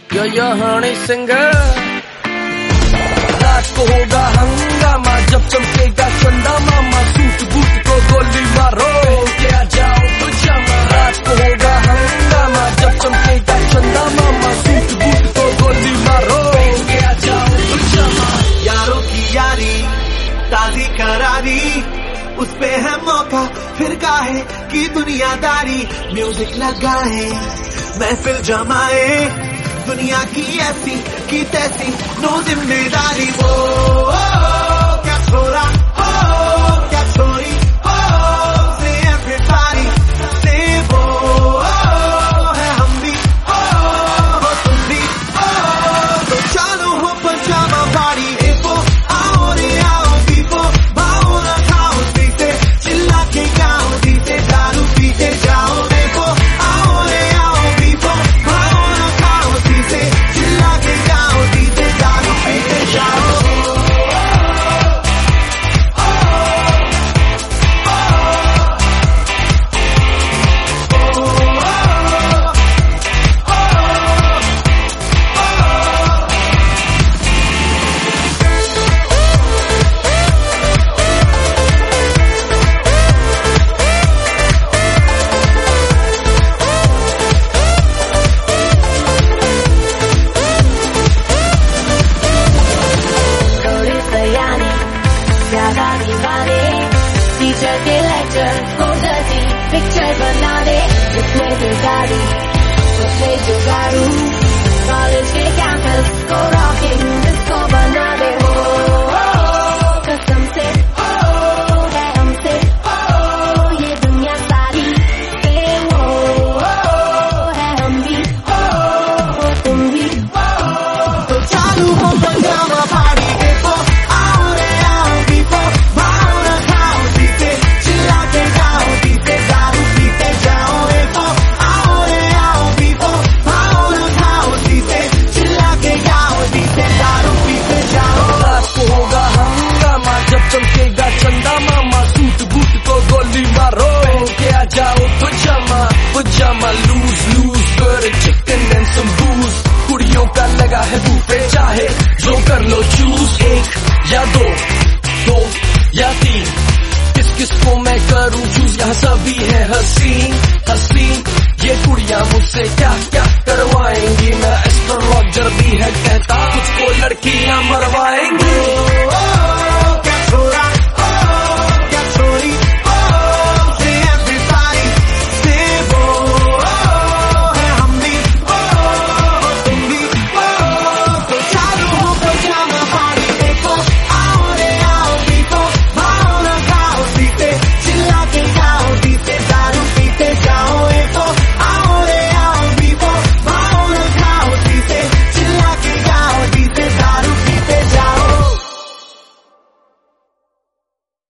यो Honey singer. रात को होगा हंगामा जब चमकेगा चंदा मामा, सूट बूट को गोली मारो के आ जाओ पजामा। रात को होगा हंगामा जब चमकेगा चंदा मामा, सूट बूट को गोली मारो के आ जाओ पजामा। यारों की यारी ताजी करारी, उस पे है मौका फिर काहे की दुनियादारी। म्यूजिक लगाए महफिल जमाए, दुनिया की ऐसी की तैसी नो जिम्मेदारी। वो क्या छोरा क्या छोरी, से एवरीबॉडी से वो है हम भी हो तुम भी तो चालू हो पजामा पार्टी। एफो आओ रे आओ बीफो, भाओ ना खाओ पीते, चिल्ला के गाओ दीते, दारू पीते जाओ। एफो आओ रे आओ बीफो, भाओ ना खाओ पीते, चिल्ला के गाओ दीते, दारू पीते जाओ। टीचर के लेक्चर को डर्टी पिक्चर बना दे, जिसमें जो गाड़ी उसमें जो गाड़ू, कॉलेज के कैंपस को रॉकिंग डिस्को बना दे। कसम से है हमसे ये दुनिया सारी, से वो है हम भी हो तुम भी तो चालू हो पजामा पार्टी। एफो आओ रे आओ बीफो, भाओ ना खाओ पीते, चिल्ला के गाओ दीते, दारू पीते जाओ। एफो आओ रे आओ बीफो, भाओ ना खाओ पीते, चिल्ला के गाओ दीते, दारू पीते जाओ। रात को होगा हंगामा जब चमकेगा चंदा मामा, सूट बूट को गोली मारो के आ जाओ पजामा। पजामा लूज लूज कर चिकन एंड सम बूज, कुड़ियों का लगा है बूफे, चाहे जो कर लो चूज। एक या दो या तीन, किस किस को मैं करूं चूज, यहाँ सभी है हसीन।